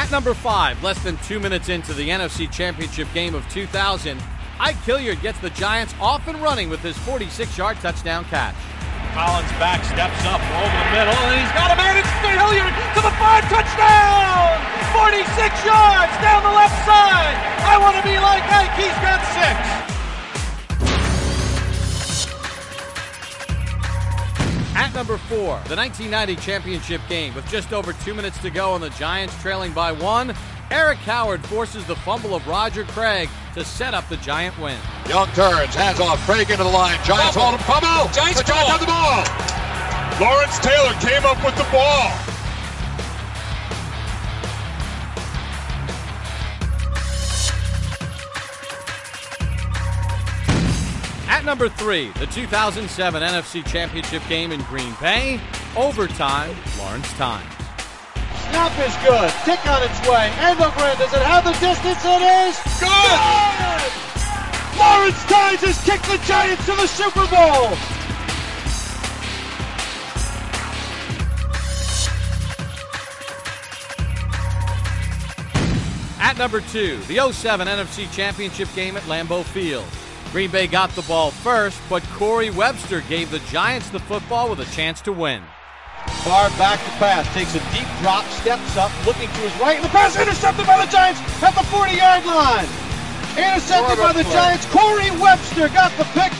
At number 5, less than 2 minutes into the NFC Championship game of 2000, Ike Hilliard gets the Giants off and running with his 46-yard touchdown catch. Collins back, steps up over the middle, and he's got a man. It's Hilliard to the 5, touchdown! 46 yards down the left side. I want to be like Ike. He's got 6. At number 4, the 1990 championship game with just over 2 minutes to go and the Giants trailing by 1, Eric Howard forces the fumble of Roger Craig to set up the Giant win. Young turns, hands off, Craig into the line. Giants hold him, fumble. Giants have the ball. Lawrence Taylor came up with the ball. At number 3, the 2007 NFC Championship game in Green Bay, overtime, Lawrence Tynes. Snap is good. Kick on its way. End over end. Does it have the distance? It is good! Lawrence Tynes has kicked the Giants to the Super Bowl! At number 2, the 07 NFC Championship game at Lambeau Field. Green Bay got the ball first, but Corey Webster gave the Giants the football with a chance to win. Far back to pass, takes a deep drop, steps up, looking to his right, and the pass intercepted by the Giants at the 40-yard line. Intercepted by the Giants. Corey Webster got the pick.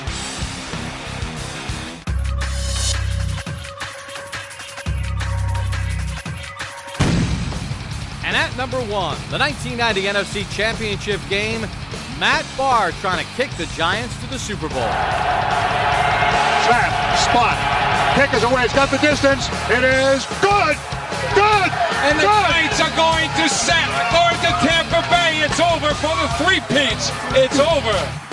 And at number 1, the 1990 NFC Championship game, Matt Barr trying to kick the Giants to the Super Bowl. Trap, spot, kick is away, it's got the distance, it is good! Good! And the Giants are going to Tampa Bay. It's over for the three-peats. It's over.